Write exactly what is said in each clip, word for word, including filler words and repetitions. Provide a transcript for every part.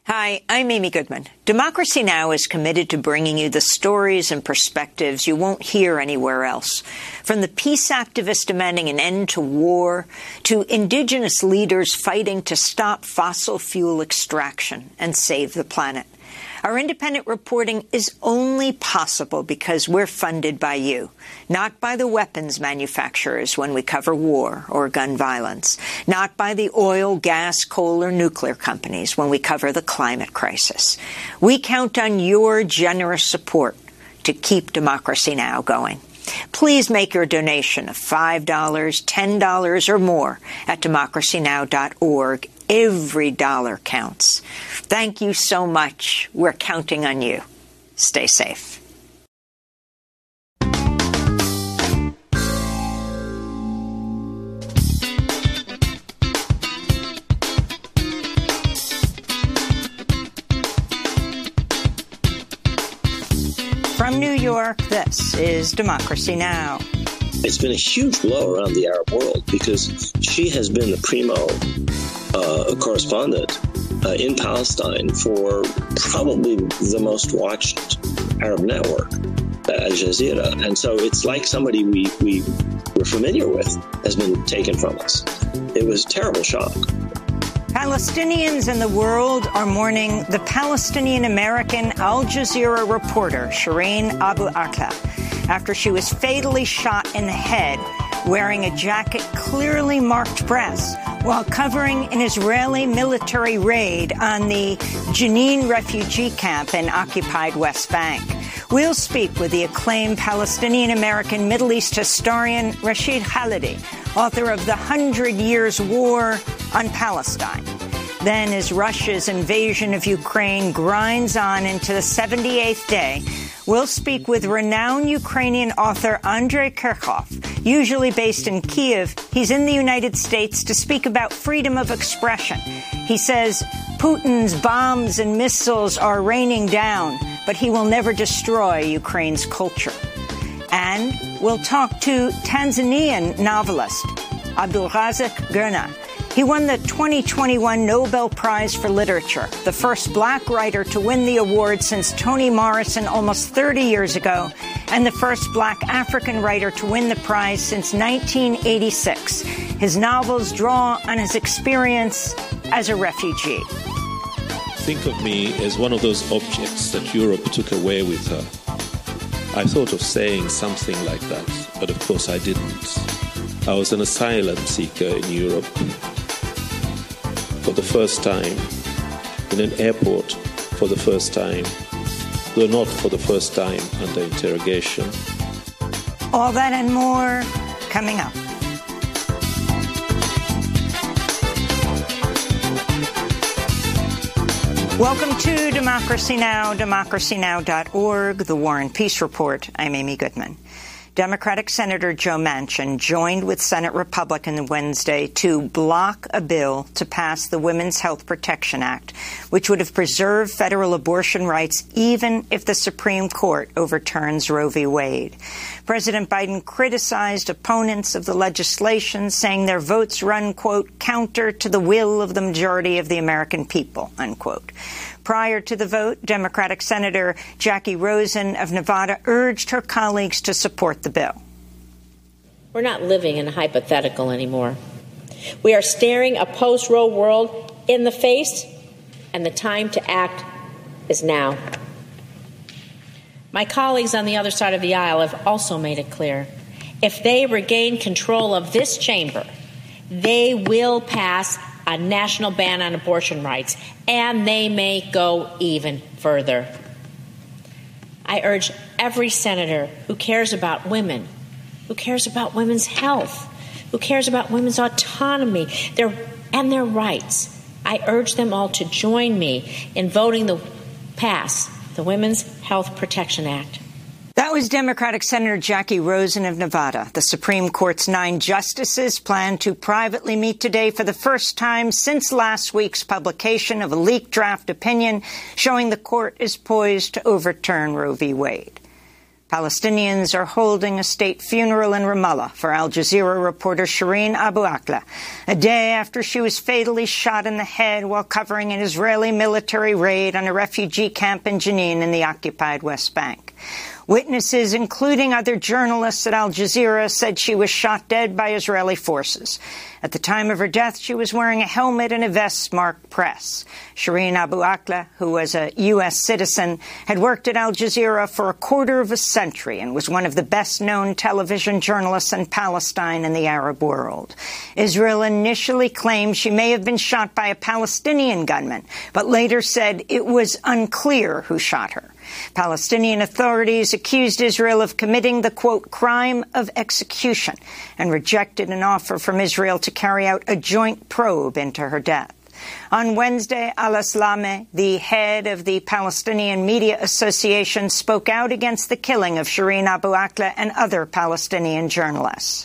Hi, I'm Amy Goodman. Democracy Now! Is committed to bringing you the stories and perspectives you won't hear anywhere else. From the peace activists demanding an end to war, to indigenous leaders fighting to stop fossil fuel extraction and save the planet. Our independent reporting is only possible because we're funded by you, not by the weapons manufacturers when we cover war or gun violence, not by the oil, gas, coal, or nuclear companies when we cover the climate crisis. We count on your generous support to keep Democracy Now! Going. Please make your donation of five dollars, ten dollars, or more at democracy now dot org. Every dollar counts. Thank you so much. We're counting on you. Stay safe. From New York, this is Democracy Now! It's been a huge blow around the Arab world because she has been the primo uh, correspondent uh, in Palestine for probably the most watched Arab network, Al Jazeera. And so it's like somebody we, we were familiar with has been taken from us. It was a terrible shock. Palestinians in the world are mourning the Palestinian-American Al Jazeera reporter Shireen Abu Akleh after she was fatally shot in the head wearing a jacket clearly marked breasts while covering an Israeli military raid on the Jenin refugee camp in occupied West Bank. We'll speak with the acclaimed Palestinian-American Middle East historian Rashid Khalidi, author of The Hundred Years' War on Palestine. Then, as Russia's invasion of Ukraine grinds on into the seventy-eighth day, we'll speak with renowned Ukrainian author Andrei Kirchhoff. Usually based in Kiev, he's in the United States to speak about freedom of expression. He says Putin's bombs and missiles are raining down, but he will never destroy Ukraine's culture. And we'll talk to Tanzanian novelist Abdulrazak Gurnah. He won the twenty twenty-one Nobel Prize for Literature, the first black writer to win the award since Toni Morrison almost thirty years ago, and the first black African writer to win the prize since nineteen eighty-six. His novels draw on his experience as a refugee. Think of me as one of those objects that Europe took away with her. I thought of saying something like that, but of course I didn't. I was an asylum seeker in Europe. For the first time, in an airport for the first time, though not for the first time under interrogation. All that and more coming up. Welcome to Democracy Now!, democracy now dot org, the War and Peace Report. I'm Amy Goodman. Democratic Senator Joe Manchin joined with Senate Republicans Wednesday to block a bill to pass the Women's Health Protection Act, which would have preserved federal abortion rights even if the Supreme Court overturns Roe v. Wade. President Biden criticized opponents of the legislation, saying their votes run, quote, counter to the will of the majority of the American people, unquote. Prior to the vote, Democratic Senator Jackie Rosen of Nevada urged her colleagues to support the bill. We're not living in a hypothetical anymore. We are staring a post-Roe world in the face, and the time to act is now. My colleagues on the other side of the aisle have also made it clear. If they regain control of this chamber, they will pass a national ban on abortion rights, and they may go even further. I urge every senator who cares about women, who cares about women's health, who cares about women's autonomy their, and their rights, I urge them all to join me in voting to pass the Women's Health Protection Act. That was Democratic Senator Jackie Rosen of Nevada. The Supreme Court's nine justices plan to privately meet today for the first time since last week's publication of a leaked draft opinion showing the court is poised to overturn Roe v. Wade. Palestinians are holding a state funeral in Ramallah for Al Jazeera reporter Shireen Abu Akleh, a day after she was fatally shot in the head while covering an Israeli military raid on a refugee camp in Jenin in the occupied West Bank. Witnesses, including other journalists at Al Jazeera, said she was shot dead by Israeli forces. At the time of her death, she was wearing a helmet and a vest marked press. Shireen Abu Akleh, who was a U S citizen, had worked at Al Jazeera for a quarter of a century and was one of the best-known television journalists in Palestine and the Arab world. Israel initially claimed she may have been shot by a Palestinian gunman, but later said it was unclear who shot her. Palestinian authorities accused Israel of committing the, quote, crime of execution and rejected an offer from Israel to carry out a joint probe into her death. On Wednesday, Al-Islameh, the head of the Palestinian Media Association, spoke out against the killing of Shireen Abu Akleh and other Palestinian journalists.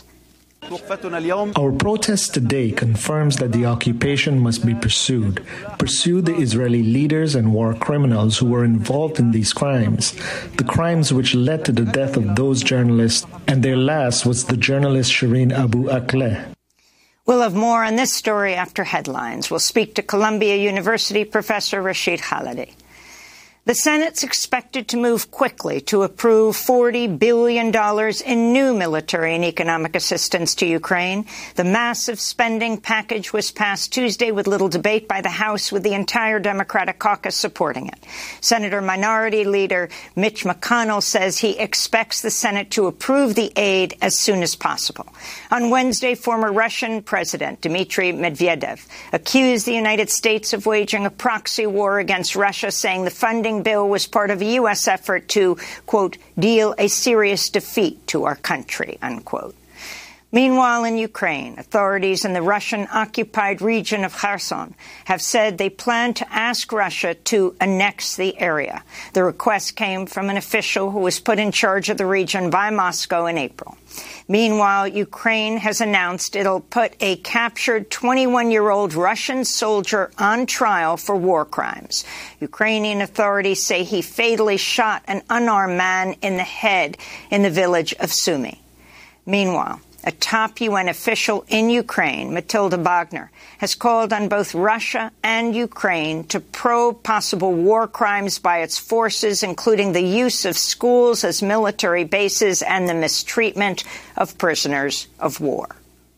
Our protest today confirms that the occupation must be pursued. Pursue the Israeli leaders and war criminals who were involved in these crimes, the crimes which led to the death of those journalists, and their last was the journalist Shireen Abu Akleh. We'll have more on this story after headlines. We'll speak to Columbia University professor Rashid Khalidi. The Senate's expected to move quickly to approve forty billion dollars in new military and economic assistance to Ukraine. The massive spending package was passed Tuesday with little debate by the House, with the entire Democratic caucus supporting it. Senator Minority Leader Mitch McConnell says he expects the Senate to approve the aid as soon as possible. On Wednesday, former Russian President Dmitry Medvedev accused the United States of waging a proxy war against Russia, saying the funding bill was part of a U S effort to, quote, deal a serious defeat to our country, unquote. Meanwhile, in Ukraine, authorities in the Russian-occupied region of Kherson have said they plan to ask Russia to annex the area. The request came from an official who was put in charge of the region by Moscow in April. Meanwhile, Ukraine has announced it'll put a captured twenty-one-year-old Russian soldier on trial for war crimes. Ukrainian authorities say he fatally shot an unarmed man in the head in the village of Sumy. Meanwhile, a top U N official in Ukraine, Matilda Bogner, has called on both Russia and Ukraine to probe possible war crimes by its forces, including the use of schools as military bases and the mistreatment of prisoners of war.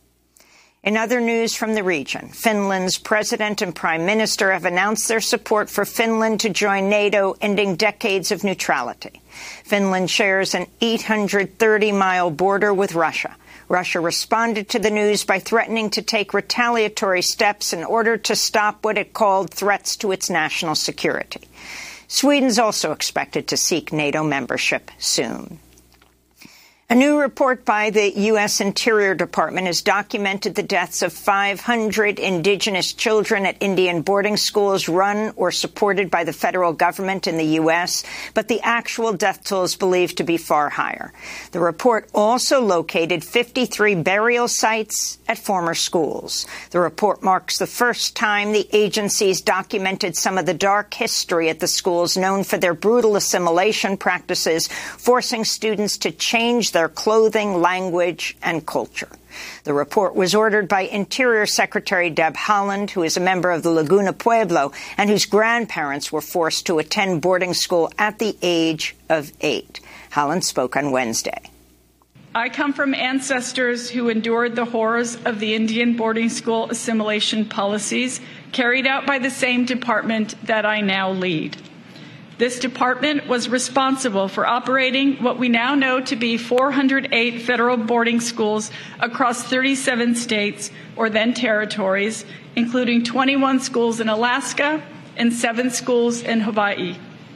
In other news from the region, Finland's president and prime minister have announced their support for Finland to join NATO, ending decades of neutrality. Finland shares an eight hundred thirty mile border with Russia. Russia responded to the news by threatening to take retaliatory steps in order to stop what it called threats to its national security. Sweden's also expected to seek NATO membership soon. A new report by the U S Interior Department has documented the deaths of five hundred indigenous children at Indian boarding schools run or supported by the federal government in the U S, but the actual death toll is believed to be far higher. The report also located fifty-three burial sites at former schools. The report marks the first time the agencies documented some of the dark history at the schools, known for their brutal assimilation practices, forcing students to change their clothing, language, and culture. The report was ordered by Interior Secretary Deb Haaland, who is a member of the Laguna Pueblo and whose grandparents were forced to attend boarding school at the age of eight. Haaland spoke on Wednesday. I come from ancestors who endured the horrors of the Indian boarding school assimilation policies carried out by the same department that I now lead. This department was responsible for operating what we now know to be four hundred eight federal boarding schools across thirty-seven states or then territories, including twenty-one schools in Alaska and seven schools in Hawaii.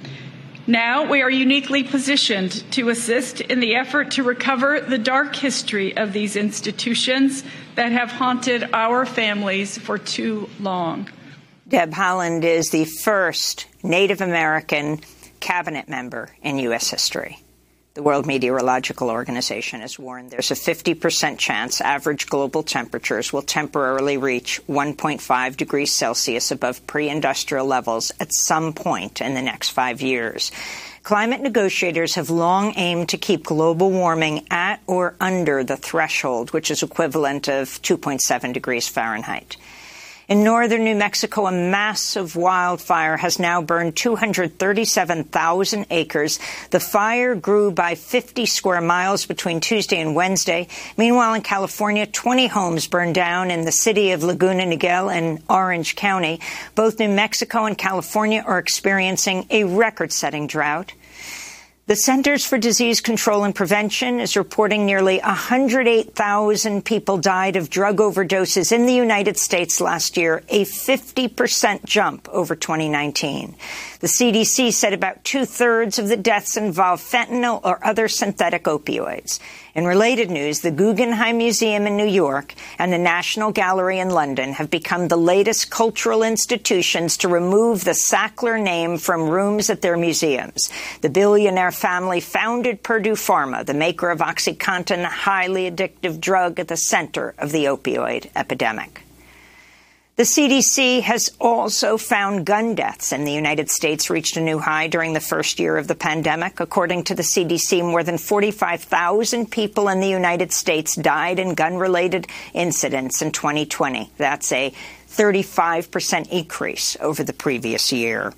Now we are uniquely positioned to assist in the effort to recover the dark history of these institutions that have haunted our families for too long. Deb Haaland is the first Native American cabinet member in U S history. The World Meteorological Organization has warned there's a fifty percent chance average global temperatures will temporarily reach one point five degrees Celsius above pre-industrial levels at some point in the next five years. Climate negotiators have long aimed to keep global warming at or under the threshold, which is equivalent of two point seven degrees Fahrenheit. In northern New Mexico, a massive wildfire has now burned two hundred thirty-seven thousand acres. The fire grew by fifty square miles between Tuesday and Wednesday. Meanwhile, in California, twenty homes burned down in the city of Laguna Niguel in Orange County. Both New Mexico and California are experiencing a record-setting drought. The Centers for Disease Control and Prevention is reporting nearly one hundred eight thousand people died of drug overdoses in the United States last year, a fifty percent jump over twenty nineteen. The C D C said about two-thirds of the deaths involve fentanyl or other synthetic opioids. In related news, the Guggenheim Museum in New York and the National Gallery in London have become the latest cultural institutions to remove the Sackler name from rooms at their museums. The billionaire family founded Purdue Pharma, the maker of OxyContin, a highly addictive drug at the center of the opioid epidemic. The C D C has also found gun deaths in the United States reached a new high during the first year of the pandemic. According to the C D C, more than forty-five thousand people in the United States died in gun-related incidents in twenty twenty. That's a thirty-five percent increase over the previous year.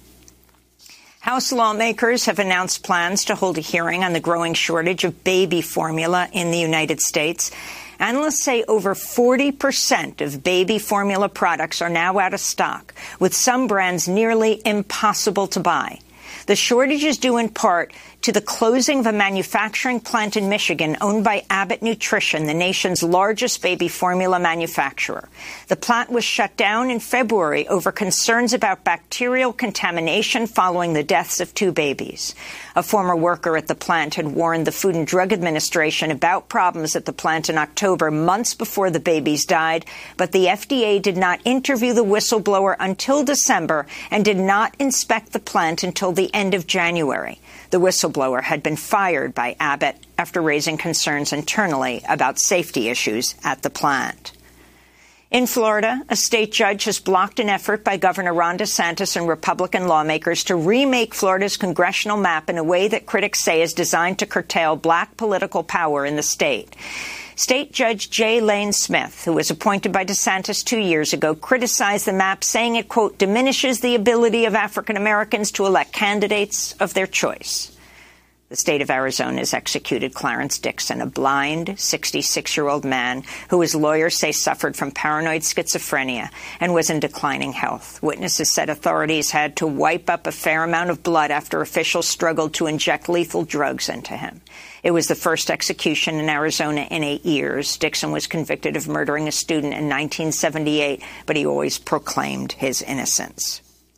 House lawmakers have announced plans to hold a hearing on the growing shortage of baby formula in the United States. Analysts say over forty percent of baby formula products are now out of stock, with some brands nearly impossible to buy. The shortage is due in part to the closing of a manufacturing plant in Michigan owned by Abbott Nutrition, the nation's largest baby formula manufacturer. The plant was shut down in February over concerns about bacterial contamination following the deaths of two babies. A former worker at the plant had warned the Food and Drug Administration about problems at the plant in October, months before the babies died, but the F D A did not interview the whistleblower until December and did not inspect the plant until the end of January. The whistleblower had been fired by Abbott after raising concerns internally about safety issues at the plant. In Florida, a state judge has blocked an effort by Governor Ron DeSantis and Republican lawmakers to remake Florida's congressional map in a way that critics say is designed to curtail black political power in the state. State Judge J. Lane Smith, who was appointed by DeSantis two years ago, criticized the map, saying it, quote, diminishes the ability of African Americans to elect candidates of their choice. The state of Arizona has executed Clarence Dixon, a blind sixty-six-year-old man who his lawyers say suffered from paranoid schizophrenia and was in declining health. Witnesses said authorities had to wipe up a fair amount of blood after officials struggled to inject lethal drugs into him. It was the first execution in Arizona in eight years. Dixon was convicted of murdering a student in nineteen seventy-eight, but he always proclaimed his innocence.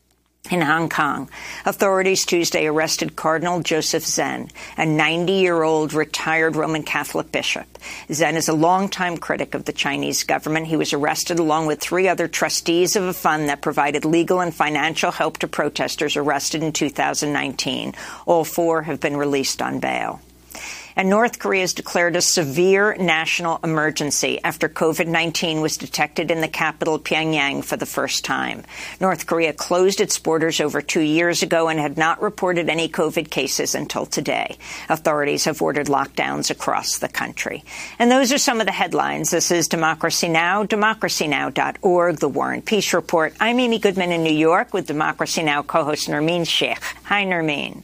In Hong Kong, authorities Tuesday arrested Cardinal Joseph Zen, a ninety-year-old retired Roman Catholic bishop. Zen is a longtime critic of the Chinese government. He was arrested along with three other trustees of a fund that provided legal and financial help to protesters arrested in two thousand nineteen. All four have been released on bail. And North Korea has declared a severe national emergency after COVID nineteen was detected in the capital, Pyongyang, for the first time. North Korea closed its borders over two years ago and had not reported any COVID cases until today. Authorities have ordered lockdowns across the country. And those are some of the headlines. This is Democracy Now!, democracy now dot org, The War and Peace Report. I'm Amy Goodman in New York with Democracy Now! Co-host Nermeen Sheikh. Hi, Nermeen.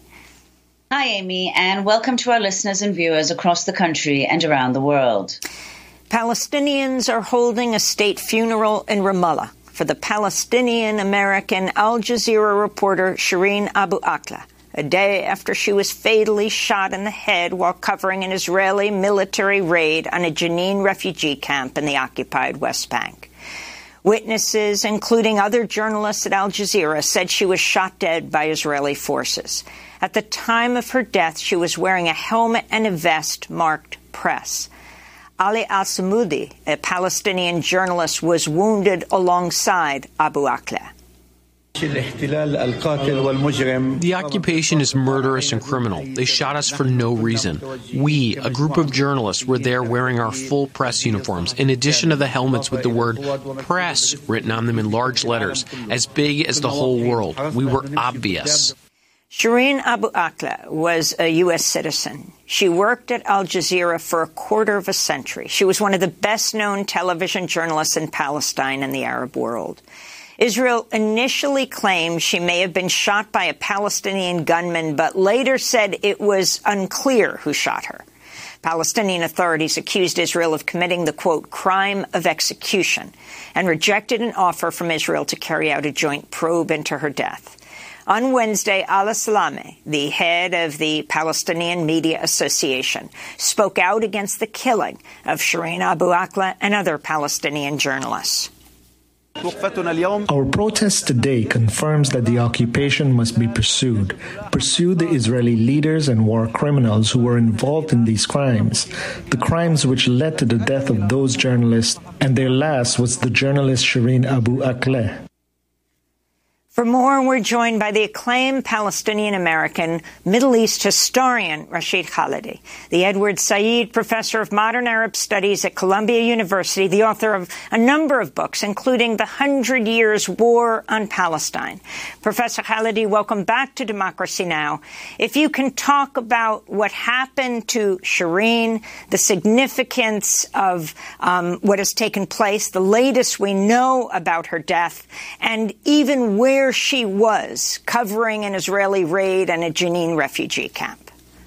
Hi, Amy, and welcome to our listeners and viewers across the country and around the world. Palestinians are holding a state funeral in Ramallah for the Palestinian-American Al Jazeera reporter Shireen Abu Akleh, a day after she was fatally shot in the head while covering an Israeli military raid on a Jenin refugee camp in the occupied West Bank. Witnesses, including other journalists at Al Jazeera, said she was shot dead by Israeli forces. At the time of her death, she was wearing a helmet and a vest marked press. Ali al-Samudi, a Palestinian journalist, was wounded alongside Abu Akleh. The occupation is murderous and criminal. They shot us for no reason. We, a group of journalists, were there wearing our full press uniforms, in addition to the helmets with the word press written on them in large letters, as big as the whole world. We were obvious. Shireen Abu Akleh was a U S citizen. She worked at Al Jazeera for a quarter of a century. She was one of the best-known television journalists in Palestine and the Arab world. Israel initially claimed she may have been shot by a Palestinian gunman, but later said it was unclear who shot her. Palestinian authorities accused Israel of committing the, quote, crime of execution and rejected an offer from Israel to carry out a joint probe into her death. On Wednesday, Ala Salame, the head of the Palestinian Media Association, spoke out against the killing of Shireen Abu Akleh and other Palestinian journalists. Our protest today confirms that the occupation must be pursued. Pursue the Israeli leaders and war criminals who were involved in these crimes, the crimes which led to the death of those journalists, and their last was the journalist Shireen Abu Akleh. For more, we're joined by the acclaimed Palestinian-American Middle East historian Rashid Khalidi, the Edward Said Professor of Modern Arab Studies at Columbia University, the author of a number of books, including The Hundred Years' War on Palestine. Professor Khalidi, welcome back to Democracy Now! If you can talk about what happened to Shireen, the significance of um, what has taken place, the latest we know about her death, and even where Where she was covering an Israeli raid and a Jenin refugee camp.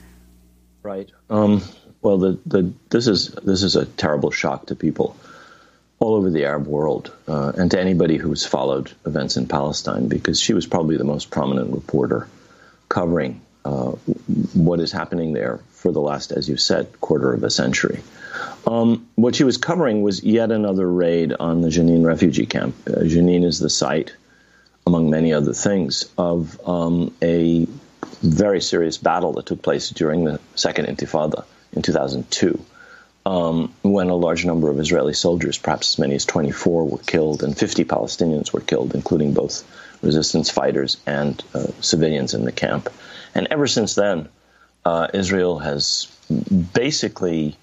Right. Um, well, the, the, this is this is a terrible shock to people all over the Arab world uh, and to anybody who's followed events in Palestine, because she was probably the most prominent reporter covering uh, what is happening there for the last, as you said, quarter of a century. Um, what she was covering was yet another raid on the Jenin refugee camp. Uh, Jenin is the site, among many other things, of um, a very serious battle that took place during the Second Intifada in two thousand two, um, when a large number of Israeli soldiers, perhaps as many as twenty-four, were killed, and fifty Palestinians were killed, including both resistance fighters and uh, civilians in the camp. And ever since then, uh, Israel has basically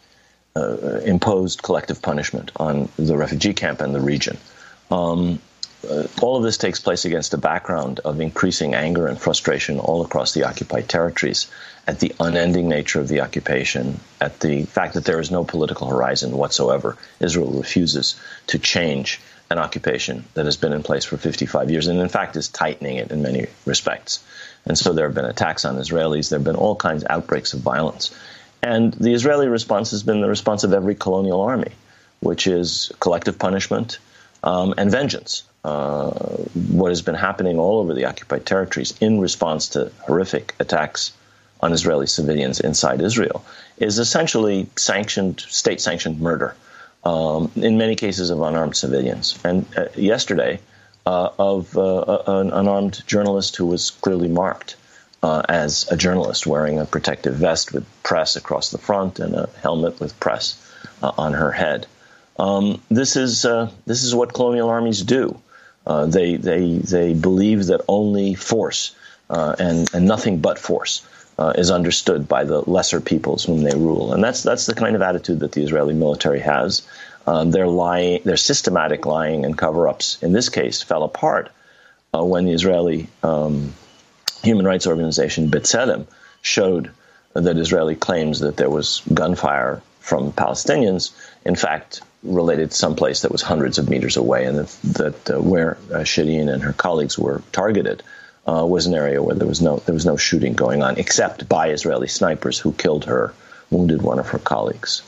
uh, imposed collective punishment on the refugee camp and the region. Um, Uh, all of this takes place against a background of increasing anger and frustration all across the occupied territories at the unending nature of the occupation, at the fact that there is no political horizon whatsoever. Israel refuses to change an occupation that has been in place for fifty-five years and, in fact, is tightening it in many respects. And so there have been attacks on Israelis. There have been all kinds of outbreaks of violence. And the Israeli response has been the response of every colonial army, which is collective punishment um, and vengeance. Uh, what has been happening all over the occupied territories in response to horrific attacks on Israeli civilians inside Israel is essentially sanctioned, state-sanctioned murder, um, in many cases of unarmed civilians. And uh, yesterday, uh, of uh, an unarmed journalist who was clearly marked uh, as a journalist, wearing a protective vest with press across the front and a helmet with press uh, on her head. Um, this is uh, this is what colonial armies do. Uh, they they they believe that only force uh, and and nothing but force uh, is understood by the lesser peoples whom they rule, and that's that's the kind of attitude that the Israeli military has. Uh, their lying, their systematic lying and cover-ups in this case fell apart uh, when the Israeli um, human rights organization B'Tselem showed that Israeli claims that there was gunfire from Palestinians, in fact, related to some place that was hundreds of meters away, and that, that uh, where uh, Shireen and her colleagues were targeted uh, was an area where there was no there was no shooting going on, except by Israeli snipers who killed her, wounded one of her colleagues.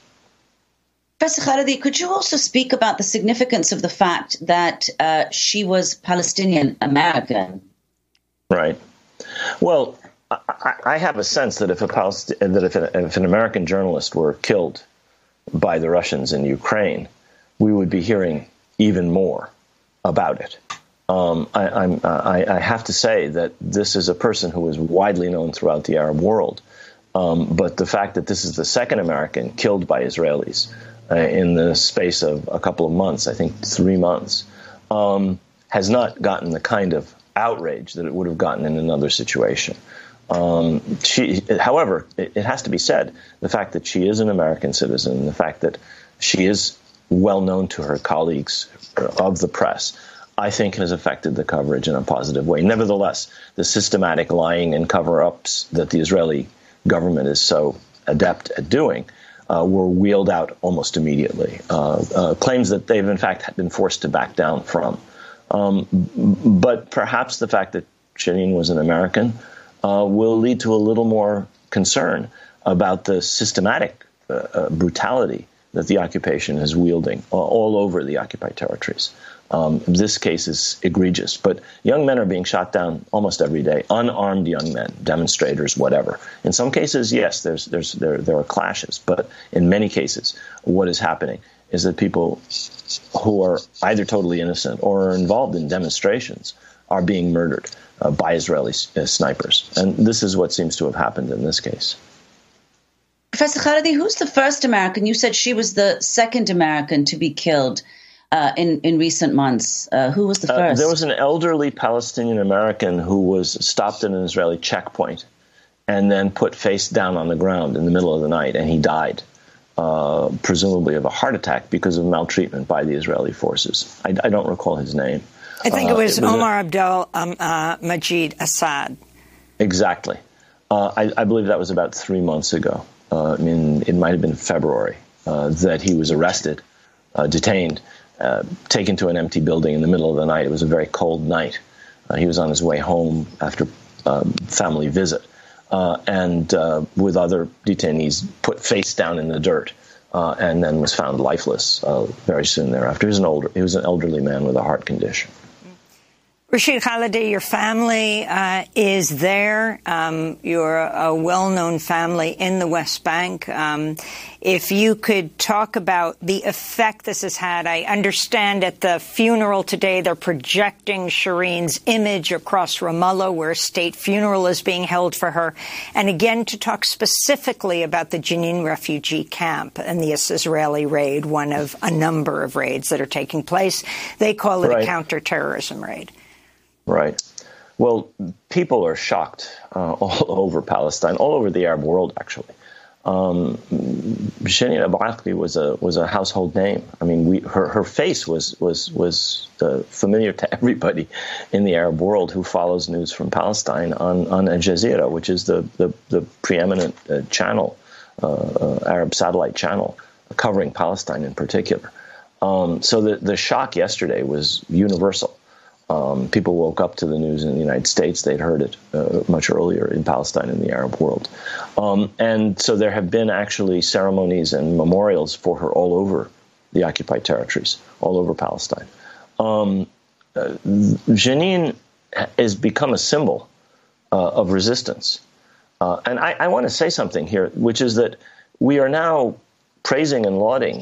Professor Khalidi, could you also speak about the significance of the fact that uh, she was Palestinian American? Right. Well, I, I have a sense that if a Palest- that if, a, if an American journalist were killed by the Russians in Ukraine, we would be hearing even more about it. Um, I, I'm, I, I have to say that this is a person who is widely known throughout the Arab world. Um, but the fact that this is the second American killed by Israelis uh, in the space of a couple of months, I think three months, um, has not gotten the kind of outrage that it would have gotten in another situation. Um, she, however, it, it has to be said, the fact that she is an American citizen, the fact that she is well known to her colleagues of the press, I think has affected the coverage in a positive way. Nevertheless, the systematic lying and cover-ups that the Israeli government is so adept at doing uh, were wheeled out almost immediately. Uh, uh, claims that they've, in fact, been forced to back down from. Um, but perhaps the fact that Shireen was an American uh, will lead to a little more concern about the systematic uh, uh, brutality that the occupation is wielding all over the occupied territories. Um, this case is egregious, but young men are being shot down almost every day, unarmed young men, demonstrators, whatever. In some cases, yes, there's, there's, there, there are clashes, but in many cases, what is happening is that people who are either totally innocent or are involved in demonstrations are being murdered uh, by Israeli uh, snipers. And this is what seems to have happened in this case. Professor Khalidi, who's the first American? You said she was the second American to be killed uh, in, in recent months. Uh, who was the first? Uh, there was an elderly Palestinian American who was stopped at an Israeli checkpoint and then put face down on the ground in the middle of the night, and he died, uh, presumably of a heart attack because of maltreatment by the Israeli forces. I, I don't recall his name. I think uh, it was, it was Omar a, Abdel um, uh, Majid Assad. Exactly. Uh, I, I believe that was about three months ago. Uh, I mean, it might have been February uh, that he was arrested, uh, detained, uh, taken to an empty building in the middle of the night. It was a very cold night. Uh, he was on his way home after a family visit, uh, and uh, with other detainees, put face down in the dirt, uh, and then was found lifeless uh, very soon thereafter. He was an older, he was an elderly man with a heart condition. Rashid Khalidi, your family uh, is there. Um, you're a well-known family in the West Bank. Um, if you could talk about the effect this has had. I understand at the funeral today they're projecting Shireen's image across Ramallah, where a state funeral is being held for her. And again, to talk specifically about the Jenin refugee camp and the Israeli raid, one of a number of raids that are taking place. They call it right. a counterterrorism raid. Right. Well, people are shocked uh, all over Palestine, all over the Arab world, actually. Um, Shireen Abu Akleh was a was a household name. I mean, we, her her face was was was uh, familiar to everybody in the Arab world who follows news from Palestine on on Al Jazeera, which is the the, the preeminent uh, channel, uh, uh, Arab satellite channel covering Palestine in particular. Um, so the the shock yesterday was universal. Um, people woke up to the news in the United States. They'd heard it uh, much earlier in Palestine and the Arab world. Um, and so there have been actually ceremonies and memorials for her all over the occupied territories, all over Palestine. Um, uh, Jenin has become a symbol uh, of resistance. Uh, and I, I want to say something here, which is that we are now praising and lauding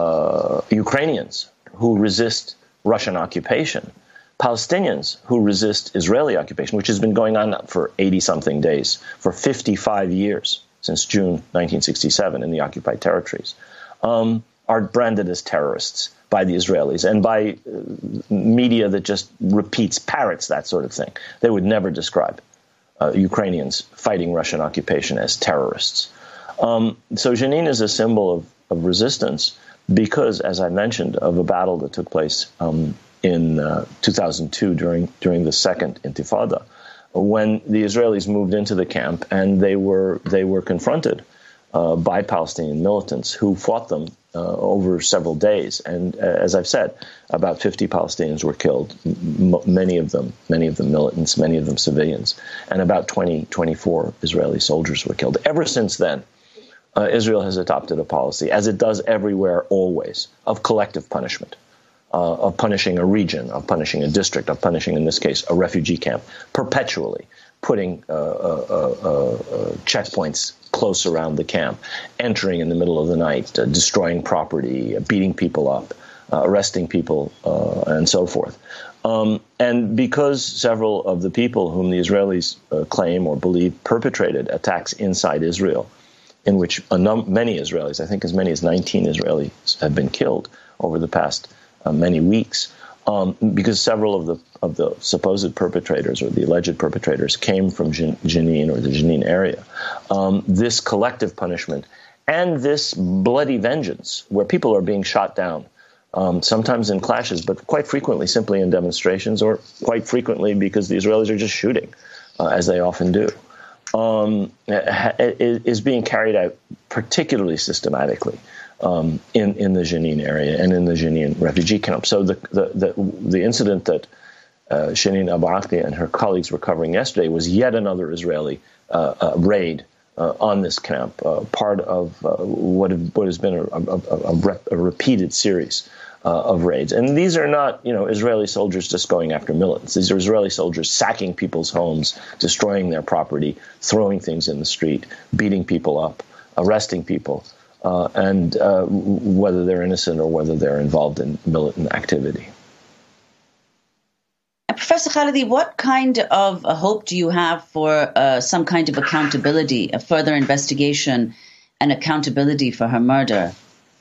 uh, Ukrainians who resist Russian occupation, Palestinians who resist Israeli occupation, which has been going on for eighty-something days, for fifty-five years, since June nineteen sixty-seven in the occupied territories, um, are branded as terrorists by the Israelis and by uh, media that just repeats, parrots that sort of thing. They would never describe uh, Ukrainians fighting Russian occupation as terrorists. Um, so Jenin is a symbol of, of resistance because, as I mentioned, of a battle that took place um, in uh, two thousand two during during the second Intifada, when the Israelis moved into the camp and they were they were confronted uh, by Palestinian militants who fought them uh, over several days. And uh, as I've said, about fifty Palestinians were killed, m- many of them many of them militants, many of them civilians, and about twenty, twenty-four Israeli soldiers were killed. Ever since then, uh, Israel has adopted a policy, as it does everywhere always, of collective punishment. Uh, of punishing a region, of punishing a district, of punishing, in this case, a refugee camp, perpetually putting uh, uh, uh, uh, checkpoints close around the camp, entering in the middle of the night, uh, destroying property, uh, beating people up, uh, arresting people, uh, and so forth. Um, and because several of the people whom the Israelis uh, claim or believe perpetrated attacks inside Israel, in which a num- many Israelis, I think as many as nineteen Israelis have been killed over the past Uh, many weeks, um, because several of the of the supposed perpetrators or the alleged perpetrators came from Jen- Jenin or the Jenin area. Um, this collective punishment and this bloody vengeance, where people are being shot down um, sometimes in clashes, but quite frequently simply in demonstrations, or quite frequently because the Israelis are just shooting, uh, as they often do, um, is being carried out particularly systematically um, in, in the Jenin area and in the Jenin refugee camp. So the, the, the, the incident that uh, Shireen Abu Akleh and her colleagues were covering yesterday was yet another Israeli uh, uh, raid Uh, on this camp, uh, part of uh, what, have, what has been a, a, a, rep, a repeated series uh, of raids. And these are not, you know, Israeli soldiers just going after militants. These are Israeli soldiers sacking people's homes, destroying their property, throwing things in the street, beating people up, arresting people, uh, and uh, whether they're innocent or whether they're involved in militant activity. Professor Khalidi, what kind of a hope do you have for uh, some kind of accountability, a further investigation and accountability for her murder?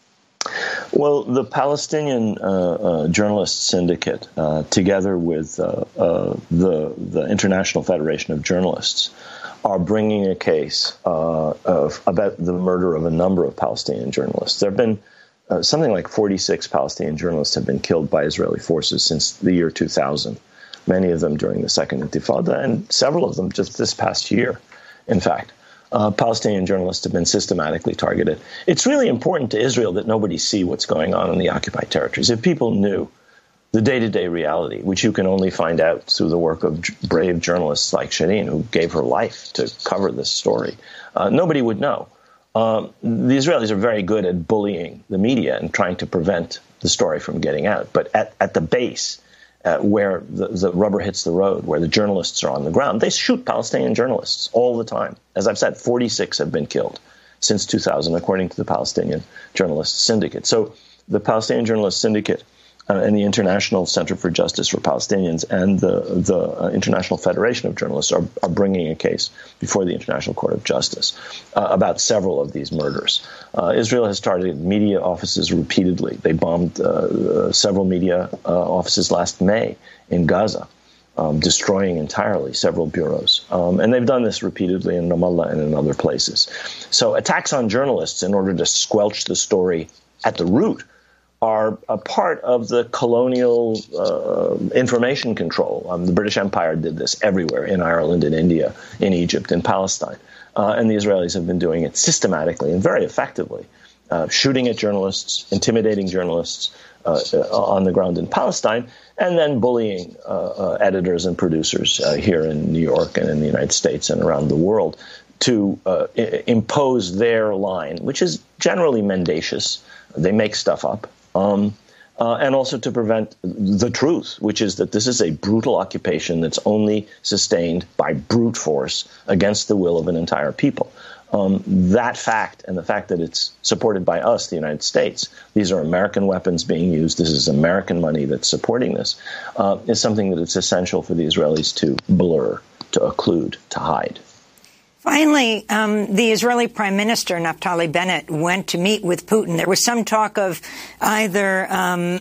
Well, the Palestinian uh, uh, Journalists Syndicate, uh, together with uh, uh, the, the International Federation of Journalists, are bringing a case uh, of, about the murder of a number of Palestinian journalists. There have been uh, something like forty-six Palestinian journalists have been killed by Israeli forces since the year two thousand. Many of them during the Second Intifada, and several of them just this past year, in fact. Uh, Palestinian journalists have been systematically targeted. It's really important to Israel that nobody see what's going on in the occupied territories. If people knew the day-to-day reality, which you can only find out through the work of brave journalists like Shireen, who gave her life to cover this story, uh, nobody would know. Um, the Israelis are very good at bullying the media and trying to prevent the story from getting out. But at, at the base, Uh, where the, the rubber hits the road, where the journalists are on the ground, they shoot Palestinian journalists all the time. As I've said, forty-six have been killed since two thousand, according to the Palestinian Journalists Syndicate. So the Palestinian Journalists Syndicate uh, and the International Center for Justice for Palestinians and the, the uh, International Federation of Journalists are, are bringing a case before the International Court of Justice uh, about several of these murders. Uh, Israel has targeted media offices repeatedly. They bombed uh, uh, several media uh, offices last May in Gaza, um, destroying entirely several bureaus. Um, and they've done this repeatedly in Ramallah and in other places. So attacks on journalists in order to squelch the story at the root are a part of the colonial uh, information control. Um, the British Empire did this everywhere, in Ireland, in India, in Egypt, in Palestine. Uh, and the Israelis have been doing it systematically and very effectively, uh, shooting at journalists, intimidating journalists uh, on the ground in Palestine, and then bullying uh, uh, editors and producers uh, here in New York and in the United States and around the world to uh, I- impose their line, which is generally mendacious. They make stuff up. Um, uh, and also to prevent the truth, which is that this is a brutal occupation that's only sustained by brute force against the will of an entire people. Um, that fact, and the fact that it's supported by us, the United States, these are American weapons being used, this is American money that's supporting this, uh, is something that it's essential for the Israelis to blur, to occlude, to hide. Finally, um, the Israeli Prime Minister, Naftali Bennett, went to meet with Putin. There was some talk of either, um,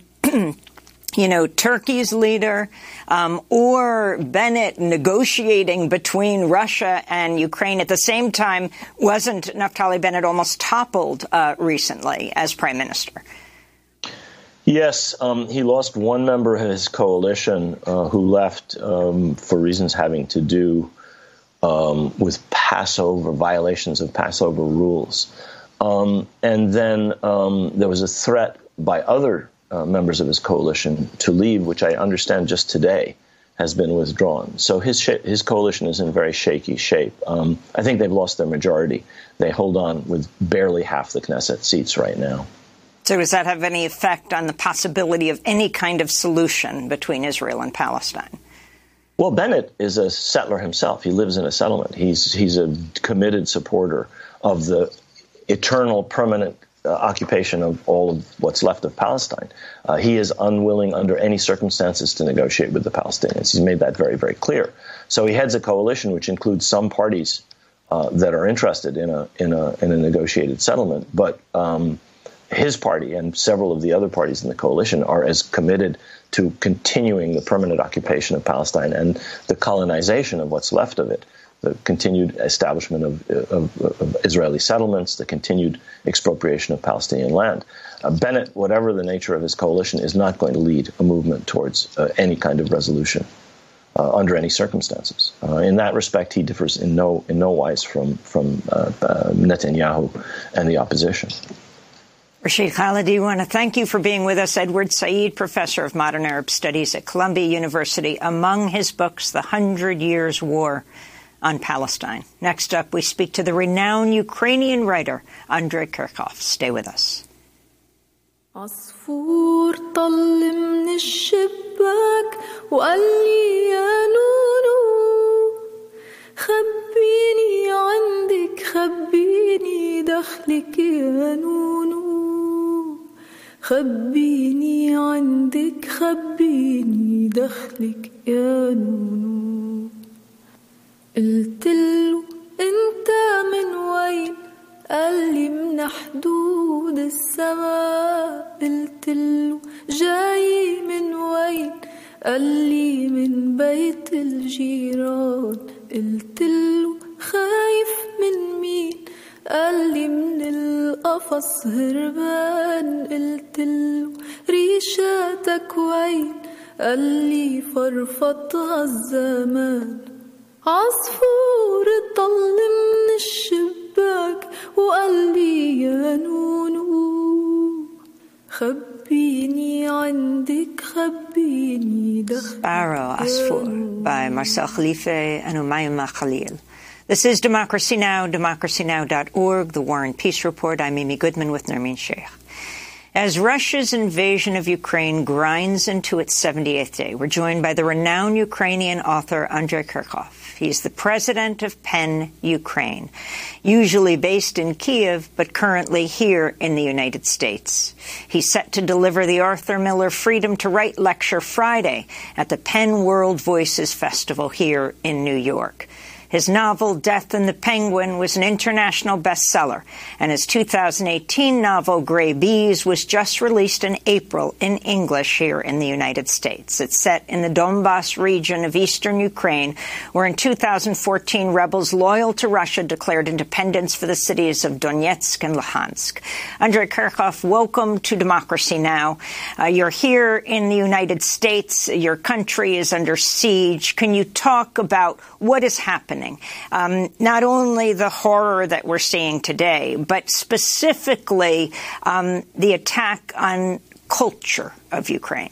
you know, Turkey's leader um, or Bennett negotiating between Russia and Ukraine. At the same time, wasn't Naftali Bennett almost toppled uh, recently as Prime Minister? Yes, um, he lost one member of his coalition uh, who left um, for reasons having to do Um, with Passover, violations of Passover rules. Um, and then um, there was a threat by other uh, members of his coalition to leave, which I understand just today has been withdrawn. So his sh- his coalition is in very shaky shape. Um, I think they've lost their majority. They hold on with barely half the Knesset seats right now. So does that have any effect on the possibility of any kind of solution between Israel and Palestine? Well, Bennett is a settler himself. He lives in a settlement. He's he's a committed supporter of the eternal, permanent uh, occupation of all of what's left of Palestine. Uh, he is unwilling under any circumstances to negotiate with the Palestinians. He's made that very, very clear. So he heads a coalition which includes some parties uh, that are interested in a in a in a negotiated settlement, but um, his party and several of the other parties in the coalition are as committed to continuing the permanent occupation of Palestine and the colonization of what's left of it the continued establishment of, of, of Israeli settlements, the continued expropriation of Palestinian land. Uh, Bennett, whatever the nature of his coalition, is not going to lead a movement towards uh, any kind of resolution uh, under any circumstances. Uh, in that respect, he differs in no in no wise from from uh, uh, Netanyahu and the opposition. Rashid Khalidi, we want to thank you for being with us. Edward Said, professor of modern Arab studies at Columbia University. Among his books, The Hundred Years' War on Palestine. Next up, we speak to the renowned Ukrainian writer, Andrei Kirchhoff. Stay with us. عصفور طل من الشباك وقال لي يا نونو خبيني عندك خبيني دخلك يا نونو خبيني عندك خبيني دخلك يا نونو قلتله انت من وين قال لي من حدود السماء قلتله جاي من وين قال لي من بيت الجيران قلتله خايف من مين قال لي من القفص هربان قلتله ريشاتك وين قال لي فرفضها الزمان عصفور طل من الشباك وقال لي يا نونو خبيني عندك خبيني دخلك Sparrow Asfur by Marcel Khalife and Umayma Khalil. This is Democracy Now!, democracy now dot org, the War and Peace Report. I'm Amy Goodman with Nermeen Sheikh. As Russia's invasion of Ukraine grinds into its seventieth day, we're joined by the renowned Ukrainian author Andrei Kirchhoff. He's the president of PEN Ukraine, usually based in Kiev, but currently here in the United States. He's set to deliver the Arthur Miller Freedom to Write lecture Friday at the PEN World Voices Festival here in New York. His novel, Death and the Penguin, was an international bestseller, and his two thousand eighteen novel, Gray Bees, was just released in April in English here in the United States. It's set in the Donbas region of eastern Ukraine, where in two thousand fourteen rebels loyal to Russia declared independence for the cities of Donetsk and Luhansk. Andrei Kirchhoff, welcome to Democracy Now! Uh, you're here in the United States. Your country is under siege. Can you talk about what is happening? Um, not only the horror that we're seeing today, but specifically um, the attack on culture of Ukraine.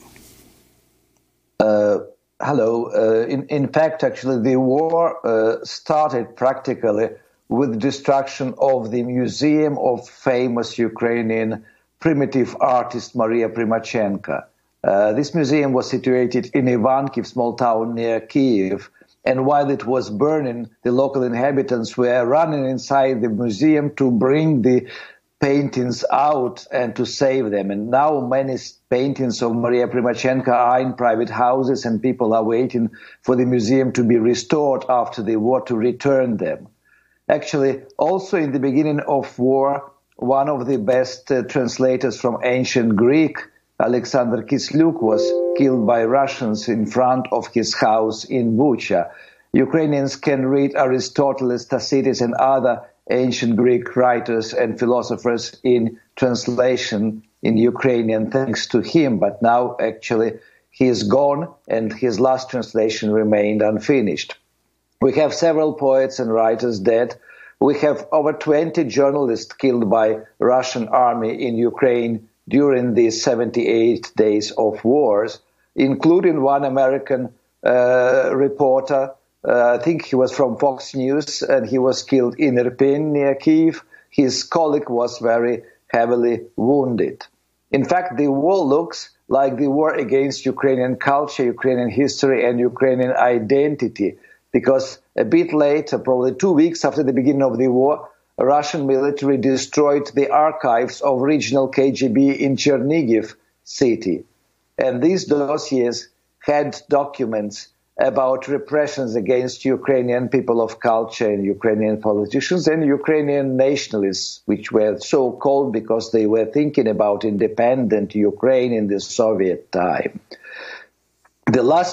Uh, hello. Uh, in, in fact, actually, the war uh, started practically with destruction of the Museum of famous Ukrainian primitive artist Maria Primachenko. Uh, this museum was situated in Ivankiv, small town near Kyiv. And while it was burning, the local inhabitants were running inside the museum to bring the paintings out and to save them. And now many paintings of Maria Primachenko are in private houses, and people are waiting for the museum to be restored after the war to return them. Actually, also in the beginning of war, one of the best uh, translators from ancient Greek, Alexander Kisluk, was killed by Russians in front of his house in Bucha. Ukrainians can read Aristotle, Tacitus, and other ancient Greek writers and philosophers in translation in Ukrainian thanks to him, but now actually he is gone and his last translation remained unfinished. We have several poets and writers dead. We have over twenty journalists killed by Russian army in Ukraine during these seventy-eight days of wars, including one American uh, reporter. Uh, I think he was from Fox News, and he was killed in Irpin near Kyiv. His colleague was very heavily wounded. In fact, the war looks like the war against Ukrainian culture, Ukrainian history, and Ukrainian identity, because a bit later, probably two weeks after the beginning of the war, Russian military destroyed the archives of regional K G B in Chernigiv city. And these dossiers had documents about repressions against Ukrainian people of culture and Ukrainian politicians and Ukrainian nationalists, which were so called because they were thinking about independent Ukraine in the Soviet time. The last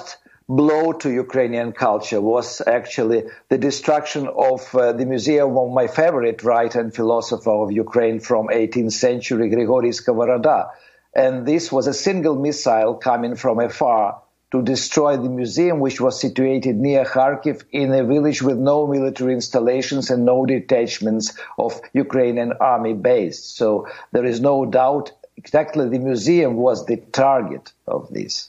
blow to Ukrainian culture was actually the destruction of uh, the museum of my favorite writer and philosopher of Ukraine from eighteenth century, Grigory Skovoroda. And this was a single missile coming from afar to destroy the museum, which was situated near Kharkiv in a village with no military installations and no detachments of Ukrainian army based. So there is no doubt exactly the museum was the target of this.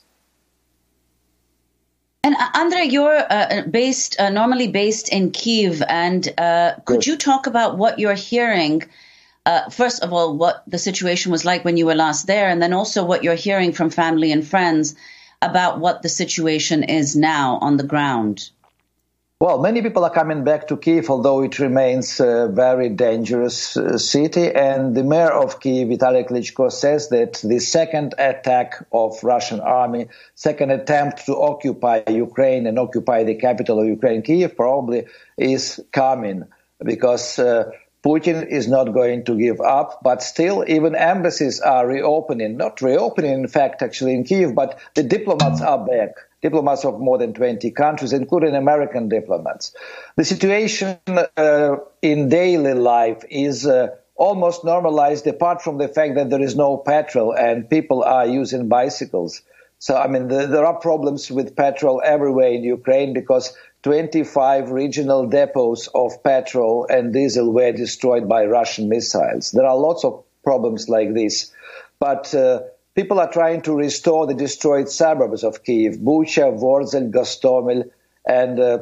And uh, Andrei, you're uh, based, uh, normally based in Kyiv, and uh, could you talk about what you're hearing? Uh, first of all, what the situation was like when you were last there, and then also what you're hearing from family and friends about what the situation is now on the ground. Well, many people are coming back to Kyiv, although it remains a very dangerous uh, city. And the mayor of Kyiv, Vitaly Klitschko, says that the second attack of Russian army, second attempt to occupy Ukraine and occupy the capital of Ukraine, Kyiv, probably is coming because uh, Putin is not going to give up. But still, even embassies are reopening, not reopening, in fact, actually in Kyiv, but the diplomats are back. Diplomats of more than twenty countries, including American diplomats. The situation uh, in daily life is uh, almost normalized, apart from the fact that there is no petrol and people are using bicycles. So, I mean, the, there are problems with petrol everywhere in Ukraine because twenty-five regional depots of petrol and diesel were destroyed by Russian missiles. There are lots of problems like this. But uh, people are trying to restore the destroyed suburbs of Kyiv, Bucha, Vorzel, Gostomel, and, uh,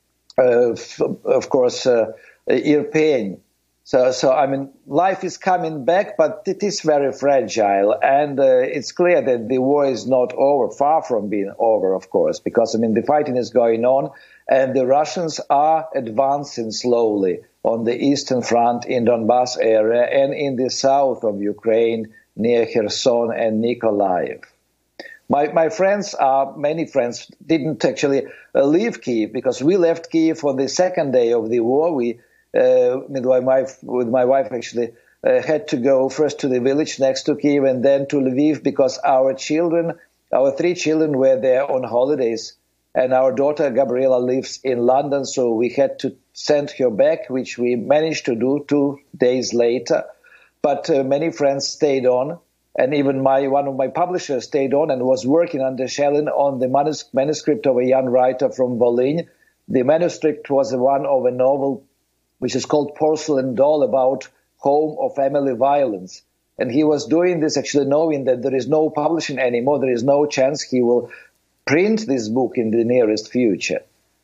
uh, f- of course, uh, Irpin. So, so, I mean, life is coming back, but it is very fragile. And uh, it's clear that the war is not over, far from being over, of course, because, I mean, the fighting is going on, and the Russians are advancing slowly on the Eastern Front in Donbass area and in the south of Ukraine, near Kherson and Nikolaev. My, my friends, are, many friends, didn't actually uh, leave Kyiv because we left Kyiv on the second day of the war. We, uh, with my wife, with my wife actually, uh, had to go first to the village next to Kyiv and then to Lviv because our children, our three children were there on holidays. And our daughter Gabriela lives in London, so we had to send her back, which we managed to do two days later. But uh, many friends stayed on, and even my one of my publishers stayed on and was working under Shelin on the manus- manuscript of a young writer from Volyn. The manuscript was one of a novel which is called Porcelain Doll, about home or family violence. And he was doing this actually knowing that there is no publishing anymore, there is no chance he will print this book in the nearest future.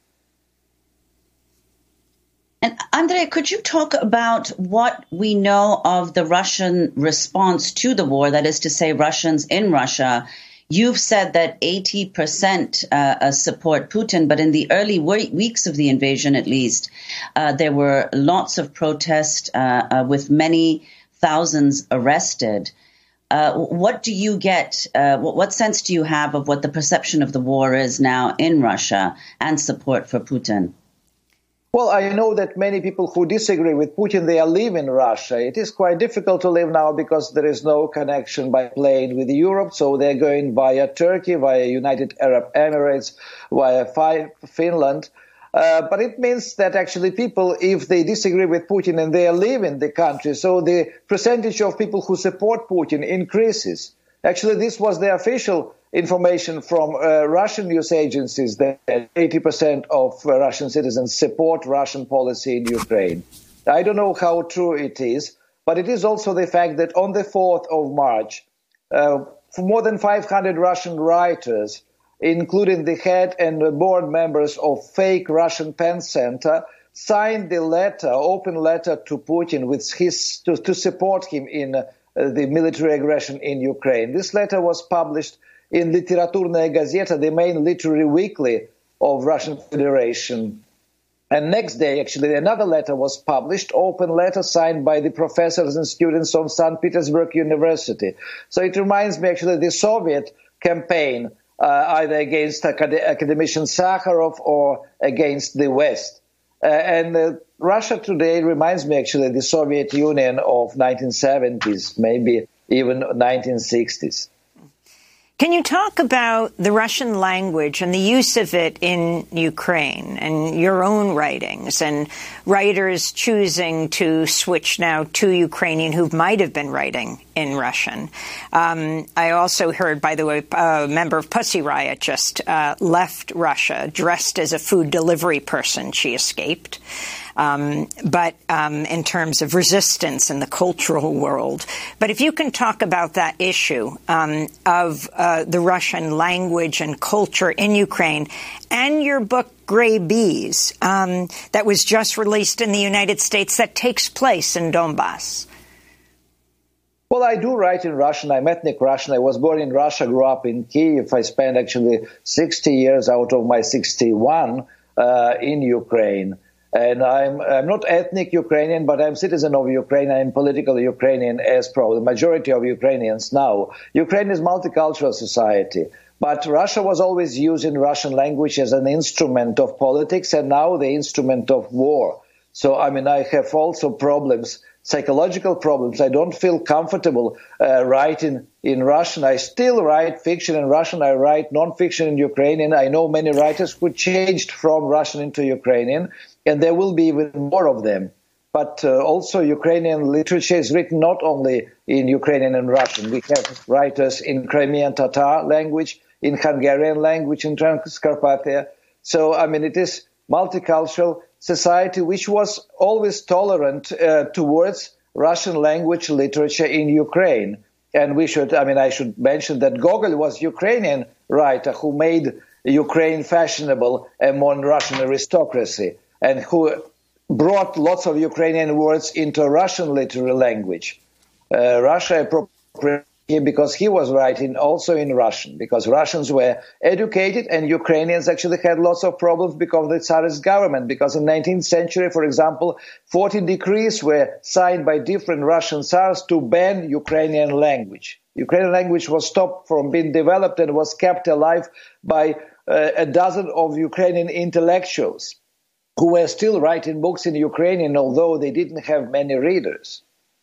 And Andrei, could you talk about what we know of the Russian response to the war, that is to say, Russians in Russia? You've said that eighty percent uh, support Putin, but in the early we- weeks of the invasion, at least, uh, there were lots of protests uh, uh, with many thousands arrested. Uh, what do you get, uh, what, what sense do you have of what the perception of the war is now in Russia and support for Putin? Well, I know that many people who disagree with Putin, they are leaving Russia. It is quite difficult to live now because there is no connection by plane with Europe. So they're going via Turkey, via United Arab Emirates, via fi- Finland. Uh, but it means that actually people, if they disagree with Putin and they are leaving the country, so the percentage of people who support Putin increases. Actually, this was the official information from uh, Russian news agencies that eighty percent of uh, Russian citizens support Russian policy in Ukraine. I don't know how true it is, but it is also the fact that on the fourth of March, uh, more than five hundred Russian writers, including the head and the board members of fake Russian Pen Center, signed the letter, open letter to Putin with his to, to support him in uh, the military aggression in Ukraine. This letter was published in Literaturная Gazeta, the main literary weekly of Russian Federation. And next day, actually, another letter was published, open letter signed by the professors and students of Saint Petersburg University. So it reminds me, actually, the Soviet campaign, uh, either against acad- academician Sakharov or against the West. Uh, and uh, Russia today reminds me, actually, the Soviet Union of nineteen seventies, maybe even nineteen sixties. Can you talk about the Russian language and the use of it in Ukraine and your own writings and writers choosing to switch now to Ukrainian who might have been writing in Russian? Um, I also heard, by the way, a member of Pussy Riot just uh, left Russia dressed as a food delivery person. She escaped. Um, but um, in terms of resistance in the cultural world. But if you can talk about that issue um, of uh, the Russian language and culture in Ukraine and your book, Gray Bees, um, that was just released in the United States that takes place in Donbass. Well, I do write in Russian. I'm ethnic Russian. I was born in Russia, grew up in Kyiv. I spent actually sixty years out of my sixty-one uh, in Ukraine. And I'm, I'm not ethnic Ukrainian, but I'm citizen of Ukraine. I'm political Ukrainian, as probably the majority of Ukrainians now. Ukraine is a multicultural society, but Russia was always using Russian language as an instrument of politics, and now the instrument of war. So, I mean, I have also problems, psychological problems. I don't feel comfortable uh, writing in Russian. I still write fiction in Russian. I write non-fiction in Ukrainian. I know many writers who changed from Russian into Ukrainian, and there will be even more of them. But uh, also Ukrainian literature is written not only in Ukrainian and Russian. We have writers in Crimean Tatar language, in Hungarian language, in Transcarpathia. So, I mean, it is multicultural society which was always tolerant uh, towards Russian language literature in Ukraine. And we should, I mean, I should mention that Gogol was Ukrainian writer who made Ukraine fashionable among Russian aristocracy, and who brought lots of Ukrainian words into Russian literary language. Uh, Russia appropriated him because he was writing also in Russian, because Russians were educated and Ukrainians actually had lots of problems because of the Tsarist government, because in the nineteenth century, for example, forty decrees were signed by different Russian Tsars to ban Ukrainian language. Ukrainian language was stopped from being developed and was kept alive by uh, a dozen of Ukrainian intellectuals who were still writing books in Ukrainian, although they didn't have many readers.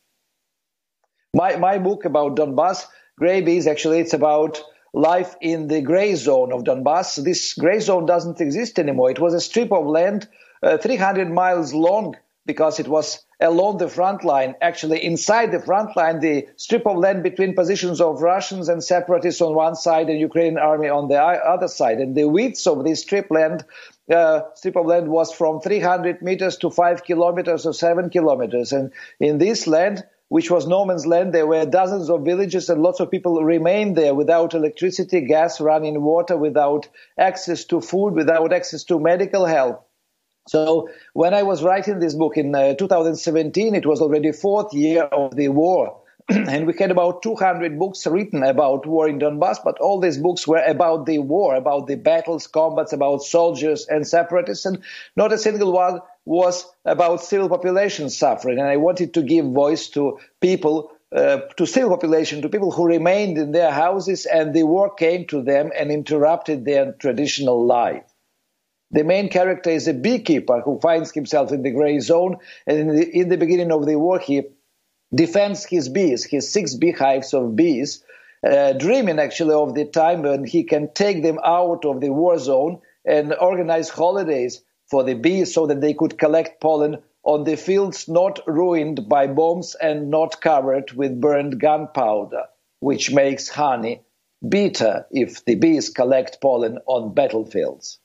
My, my book about Donbass, Gray Bees, actually it's about life in the gray zone of Donbass. This gray zone doesn't exist anymore. It was a strip of land uh, three hundred miles long because it was along the front line. Actually, inside the front line, the strip of land between positions of Russians and separatists on one side and Ukrainian army on the other side. And the width of this strip land Uh, strip of land was from three hundred meters to five kilometers or seven kilometers. And in this land, which was no man's land, there were dozens of villages and lots of people remained there without electricity, gas, running water, without access to food, without access to medical help. So when I was writing this book in uh, two thousand seventeen, it was already fourth year of the war. And we had about two hundred books written about war in Donbass, but all these books were about the war, about the battles, combats, about soldiers and separatists, and not a single one was about civil population suffering. And I wanted to give voice to people, uh, to civil population, to people who remained in their houses and the war came to them and interrupted their traditional life. The main character is a beekeeper who finds himself in the gray zone, and in the, in the beginning of the war, he defends his bees, his six beehives of bees, uh, dreaming actually of the time when he can take them out of the war zone and organize holidays for the bees so that they could collect pollen on the fields not ruined by bombs and not covered with burned gunpowder, which makes honey bitter if the bees collect pollen on battlefields.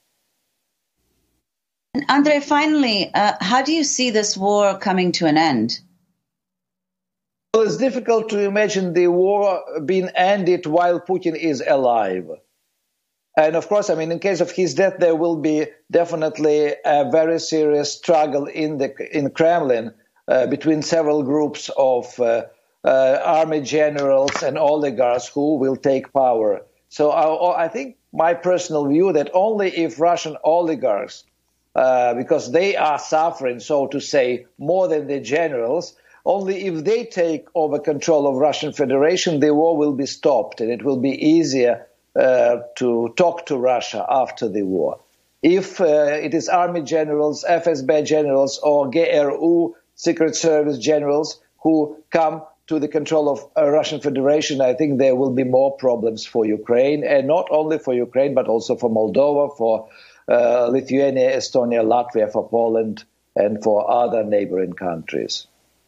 And Andrei, finally, uh, how do you see this war coming to an end? Well, it's difficult to imagine the war being ended while Putin is alive. And of course, I mean, in case of his death, there will be definitely a very serious struggle in the in Kremlin uh, between several groups of uh, uh, army generals and oligarchs who will take power. So I, I think my personal view that only if Russian oligarchs, uh, because they are suffering, so to say, more than the generals, only if they take over control of Russian Federation, the war will be stopped and it will be easier uh, to talk to Russia after the war. If uh, it is army generals, F S B generals, or G R U, Secret Service generals who come to the control of uh, Russian Federation, I think there will be more problems for Ukraine, and not only for Ukraine, but also for Moldova, for uh, Lithuania, Estonia, Latvia, for Poland, and for other neighboring countries.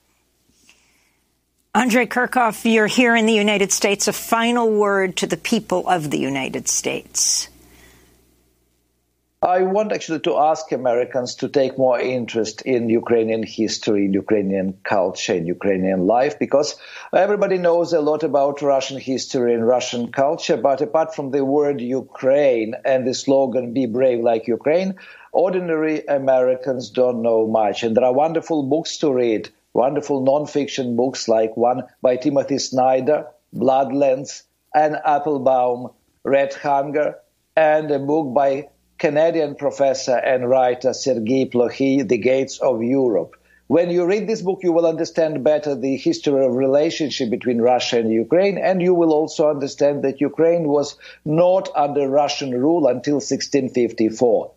Andrei Kurkov, you're here in the United States. A final word to the people of the United States. I want actually to ask Americans to take more interest in Ukrainian history, in Ukrainian culture, in Ukrainian life, because everybody knows a lot about Russian history and Russian culture. But apart from the word Ukraine and the slogan, "Be brave like Ukraine," ordinary Americans don't know much. And there are wonderful books to read, wonderful nonfiction books like one by Timothy Snyder, Bloodlands, Anne Applebaum, Red Hunger, and a book by Canadian professor and writer Sergei Plokhy, The Gates of Europe. When you read this book, you will understand better the history of relationship between Russia and Ukraine, and you will also understand that Ukraine was not under Russian rule until sixteen fifty-four.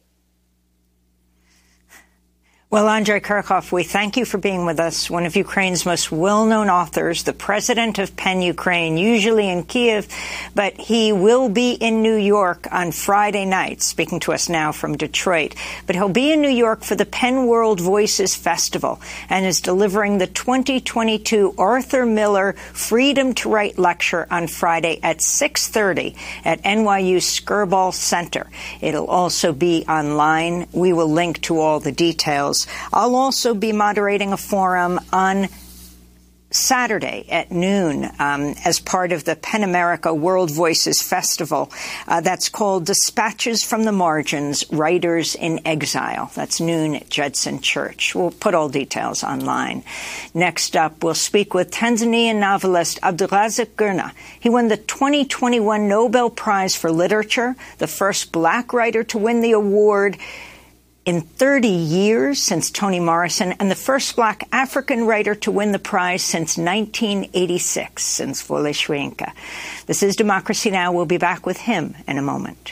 Well, Andrei Kurkov, we thank you for being with us. One of Ukraine's most well-known authors, the president of PEN Ukraine, usually in Kiev, but he will be in New York on Friday night, speaking to us now from Detroit. But he'll be in New York for the PEN World Voices Festival and is delivering the twenty twenty-two Arthur Miller Freedom to Write Lecture on Friday at six thirty at N Y U Skirball Center. It'll also be online. We will link to all the details. I'll also be moderating a forum on Saturday at noon um, as part of the PEN America World Voices Festival. Uh, that's called Dispatches from the Margins, Writers in Exile. That's noon at Judson Church. We'll put all details online. Next up, we'll speak with Tanzanian novelist Abdulrazak Gurnah. He won the twenty twenty-one Nobel Prize for Literature, the first black writer to win the award in thirty years since Toni Morrison, and the first black African writer to win the prize since nineteen eighty-six, since Wole Soyinka. This is Democracy Now! We'll be back with him in a moment.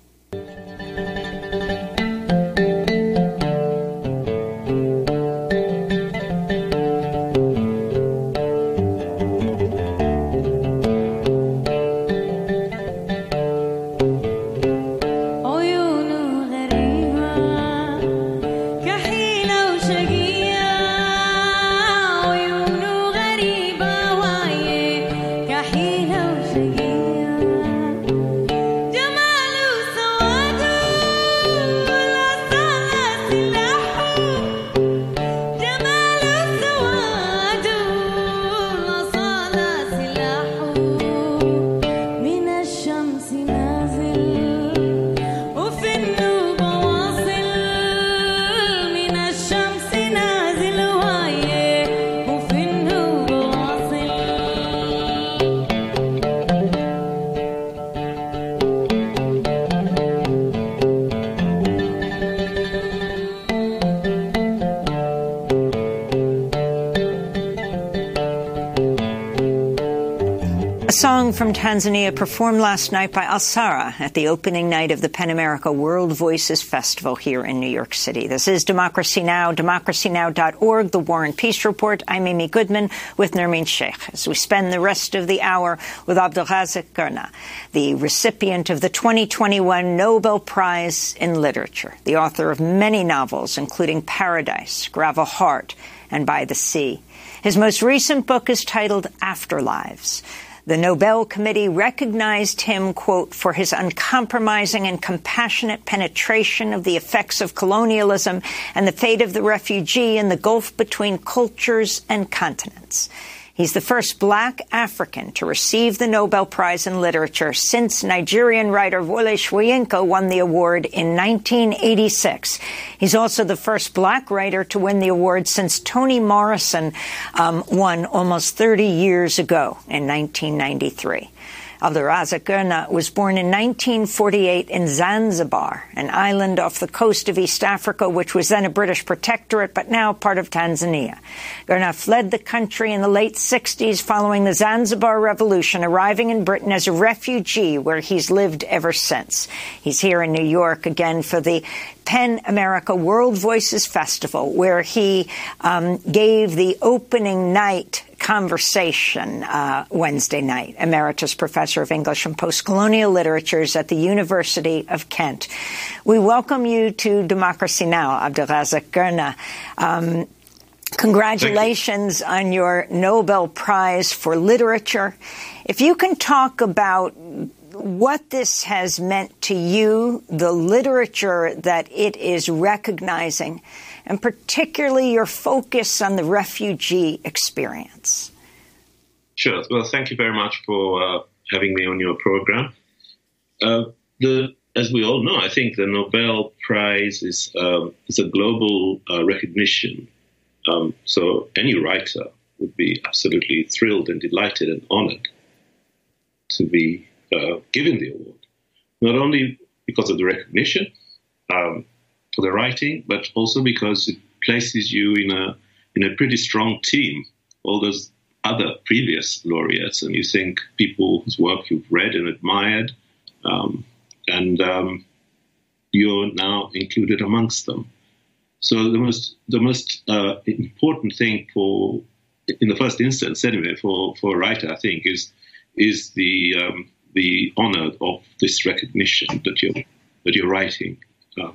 Song from Tanzania performed last night by Alsara at the opening night of the PEN America World Voices Festival here in New York City. This is Democracy Now!, democracy now dot org, the War and Peace Report. I'm Amy Goodman with Nermeen Sheikh as we spend the rest of the hour with Abdulrazak Gurnah, the recipient of the twenty twenty-one Nobel Prize in Literature, the author of many novels, including Paradise, Gravel Heart, and By the Sea. His most recent book is titled Afterlives. The Nobel Committee recognized him, quote, for his uncompromising and compassionate penetration of the effects of colonialism and the fate of the refugee in the gulf between cultures and continents. He's the first black African to receive the Nobel Prize in Literature since Nigerian writer Wole Soyinka won the award in nineteen eighty-six. He's also the first black writer to win the award since Toni Morrison um, won almost thirty years ago in nineteen ninety-three. Abdulrazak Gurnah was born in nineteen forty-eight in Zanzibar, an island off the coast of East Africa, which was then a British protectorate, but now part of Tanzania. Gurnah fled the country in the late sixties following the Zanzibar Revolution, arriving in Britain as a refugee, where he's lived ever since. He's here in New York again for the PEN America World Voices Festival, where he um, gave the opening night conversation uh, Wednesday night, Emeritus Professor of English and Postcolonial Literatures at the University of Kent. We welcome you to Democracy Now!, Abdelrazak Gurnah. Um, congratulations on your Nobel Prize for Literature. If you can talk about what this has meant to you, the literature that it is recognizing, and particularly your focus on the refugee experience. Sure. Well, thank you very much for uh, having me on your program. Uh, the, as we all know, I think the Nobel Prize is, um, is a global uh, recognition. Um, so any writer would be absolutely thrilled and delighted and honored to be uh, given the award, not only because of the recognition um, for the writing, but also because it places you in a in a pretty strong team. All those other previous laureates, and you think people whose work you've read and admired, um, and um, you're now included amongst them. So the most the most uh, important thing for, in the first instance anyway, for, for a writer, I think, is is the um, the honor of this recognition that you're that you're writing. Um,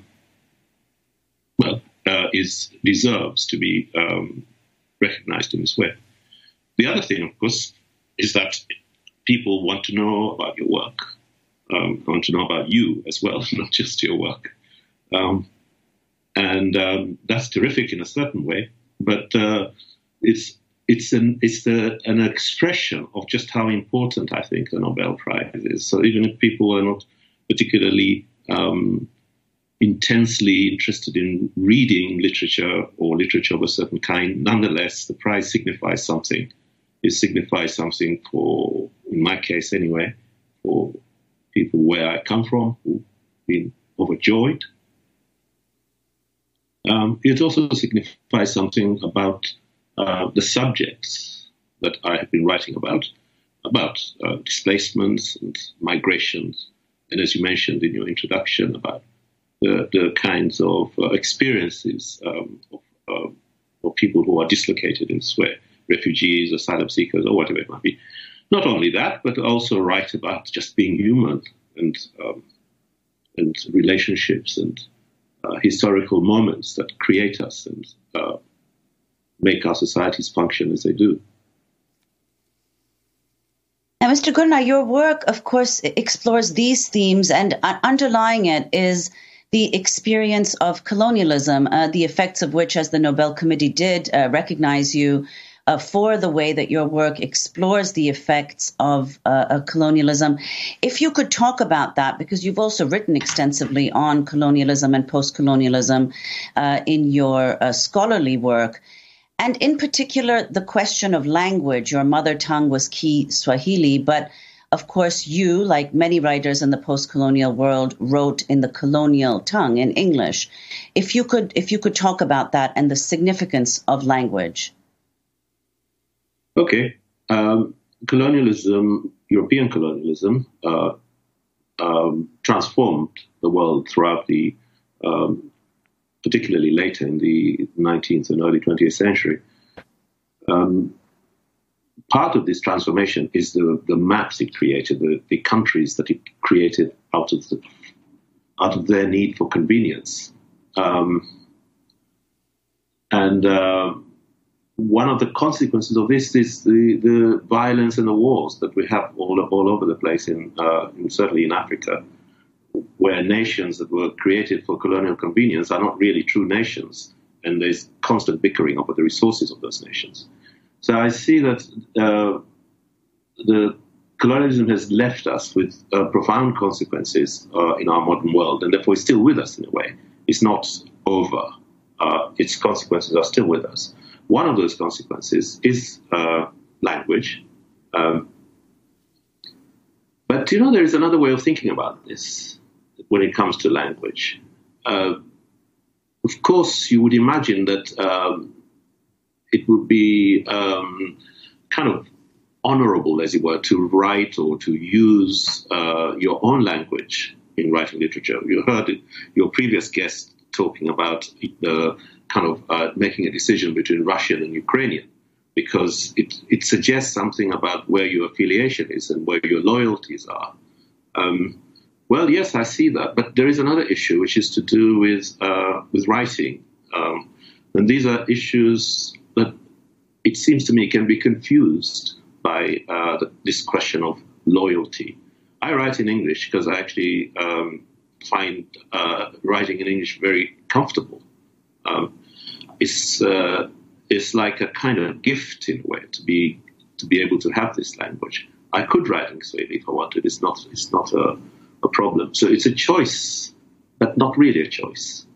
well, uh, is deserves to be um, recognized in this way. The other thing, of course, is that people want to know about your work, um, want to know about you as well, not just your work. Um, and um, that's terrific in a certain way, but uh, it's it's an it's the, an expression of just how important I think the Nobel Prize is. So even if people are not particularly um, intensely interested in reading literature or literature of a certain kind, nonetheless, the prize signifies something. It signifies something for, in my case anyway, for people where I come from who've been overjoyed. Um, it also signifies something about uh, the subjects that I have been writing about, about uh, displacements and migrations, and as you mentioned in your introduction, about the, the kinds of uh, experiences um, of, uh, of people who are dislocated in this way, refugees, asylum seekers, or whatever it might be. Not only that, but also write about just being human and um, and relationships and uh, historical moments that create us and uh, make our societies function as they do. Now, Mister Gurnah, your work, of course, explores these themes, and uh, underlying it is the experience of colonialism, uh, the effects of which, as the Nobel Committee did, uh, recognize you uh, for the way that your work explores the effects of uh, uh, colonialism. If you could talk about that, because you've also written extensively on colonialism and post-colonialism uh, in your uh, scholarly work, and in particular, the question of language. Your mother tongue was Kiswahili, but of course, you, like many writers in the post-colonial world, wrote in the colonial tongue, in English. If you could, if you could talk about that and the significance of language. Okay. Um, colonialism, European colonialism, uh, um, transformed the world throughout the, um, particularly later in the nineteenth and early twentieth century. Um, Part of this transformation is the, the maps it created, the, the countries that it created out of the, out of their need for convenience. Um, and uh, one of the consequences of this is the, the violence and the wars that we have all, all over the place, in, uh, in certainly in Africa, where nations that were created for colonial convenience are not really true nations, and there's constant bickering over the resources of those nations. So I see that uh, the colonialism has left us with uh, profound consequences uh, in our modern world, and therefore it's still with us in a way. It's not over. Uh, its consequences are still with us. One of those consequences is uh, language. Um, but, you know, there is another way of thinking about this when it comes to language. Uh, of course, you would imagine that Um, it would be um, kind of honorable, as it were, to write or to use uh, your own language in writing literature. You heard it, your previous guest talking about uh, kind of uh, making a decision between Russian and Ukrainian, because it, it suggests something about where your affiliation is and where your loyalties are. Um, well, yes, I see that. But there is another issue, which is to do with, uh, with writing. Um, and these are issues that it seems to me can be confused by uh, the, this question of loyalty. I write in English because I actually um, find uh, writing in English very comfortable. Um, it's uh, it's like a kind of gift in a way to be to be able to have this language. I could write in Swahili if I wanted. It's not it's not a, a problem. So it's a choice, but not really a choice.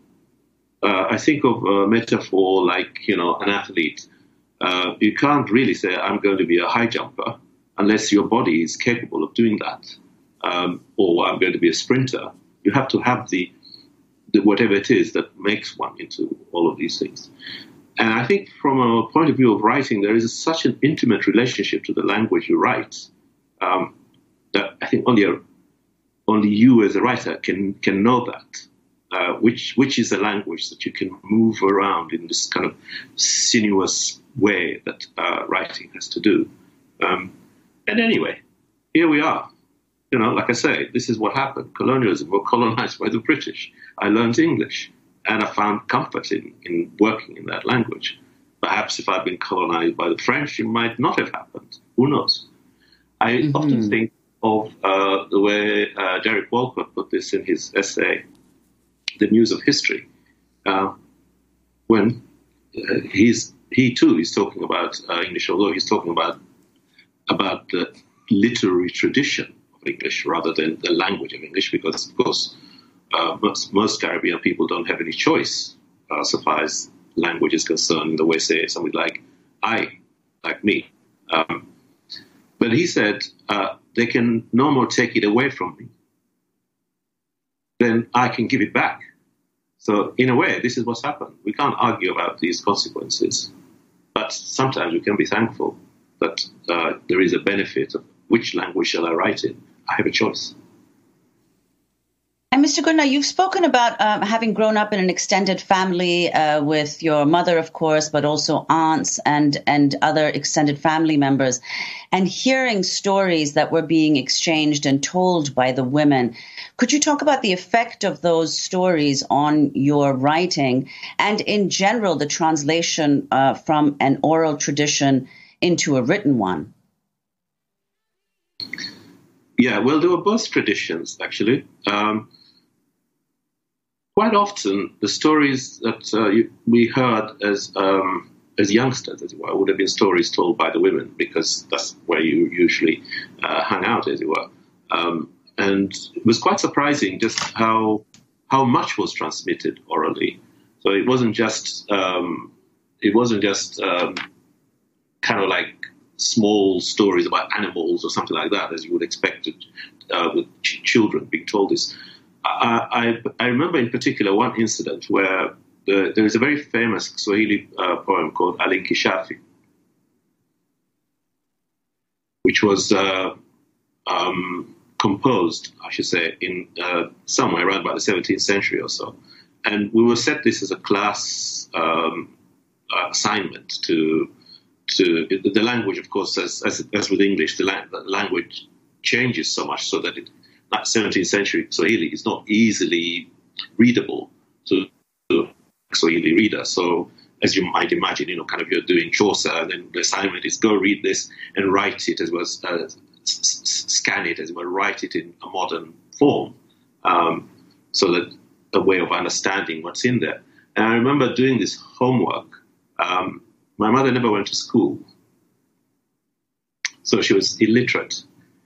Uh, I think of a metaphor like, you know, an athlete. Uh, you can't really say, I'm going to be a high jumper unless your body is capable of doing that. Um, or I'm going to be a sprinter. You have to have the, the whatever it is that makes one into all of these things. And I think from a point of view of writing, there is such an intimate relationship to the language you write um, that I think only a, only you as a writer can can know that. Uh, which which is a language that you can move around in this kind of sinuous way that uh, writing has to do. Um, and anyway, here we are. You know, like I say, this is what happened. Colonialism, we're colonized by the British. I learned English, and I found comfort in, in working in that language. Perhaps if I'd been colonized by the French, it might not have happened. Who knows? I mm-hmm. often think of uh, the way uh, Derek Walcott put this in his essay, The Muse of History, uh, when uh, he's he too is talking about uh, English, although he's talking about about the literary tradition of English rather than the language of English, because of course uh, most, most Caribbean people don't have any choice uh, so far as language is concerned. In the way, say, somebody like I, like me. Um, but he said uh, they can no more take it away from me then I can give it back. So in a way, this is what's happened. We can't argue about these consequences, but sometimes we can be thankful that uh, there is a benefit of which language shall I write in. I have a choice. And Mister Gurnah, you've spoken about um, having grown up in an extended family uh, with your mother, of course, but also aunts and, and other extended family members, and hearing stories that were being exchanged and told by the women. Could you talk about the effect of those stories on your writing and, in general, the translation uh, from an oral tradition into a written one? Yeah, well, there were both traditions, actually. Um, Quite often, the stories that uh, you, we heard as um, as youngsters, as it were, would have been stories told by the women, because that's where you usually uh, hung out, as it were. Um, and it was quite surprising just how how much was transmitted orally. So it wasn't just um, it wasn't just um, kind of like small stories about animals or something like that, as you would expect it, uh, with ch- children being told this. I, I, I remember in particular one incident where the, there is a very famous Swahili uh, poem called Alinkishafi, which was uh, um, composed, I should say, in uh, somewhere around about the seventeenth century or so. And we were set this as a class um, uh, assignment to to the language, of course, as, as, as with English, the, la- the language changes so much so that it that seventeenth century Swahili is not easily readable to a Swahili reader. So, as you might imagine, you know, kind of you're doing Chaucer, and then the assignment is go read this and write it as well as uh, s- s- scan it as well, write it in a modern form, um, so that a way of understanding what's in there. And I remember doing this homework. Um, my mother never went to school, so she was illiterate.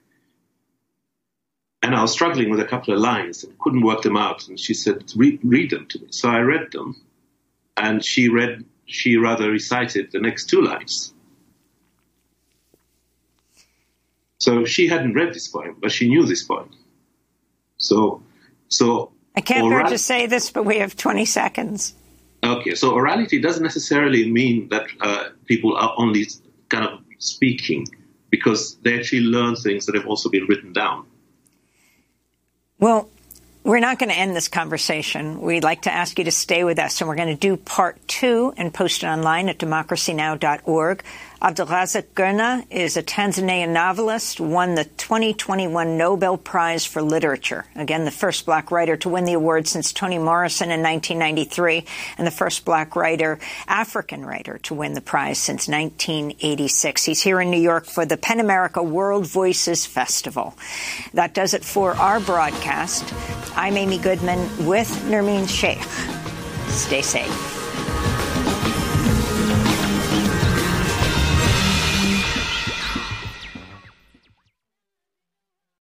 And I was struggling with a couple of lines and couldn't work them out. And she said, read, read them to me. So I read them. And she read, she rather recited the next two lines. So she hadn't read this poem, but she knew this poem. So, so. I can't bear to say this, but we have twenty seconds. Okay. So orality doesn't necessarily mean that uh, people are only kind of speaking, because they actually learn things that have also been written down. Well, We're not going to end this conversation. We'd like to ask you to stay with us, and we're going to do part two and post it online at democracy now dot org. Abdulrazak Gurnah is a Tanzanian novelist, won the twenty twenty-one Nobel Prize for Literature. Again, the first black writer to win the award since Toni Morrison in nineteen ninety-three, and the first black writer, African writer, to win the prize since nineteen eighty-six. He's here in New York for the PEN America World Voices Festival. That does it for our broadcast. I'm Amy Goodman with Nermeen Sheikh. Stay safe.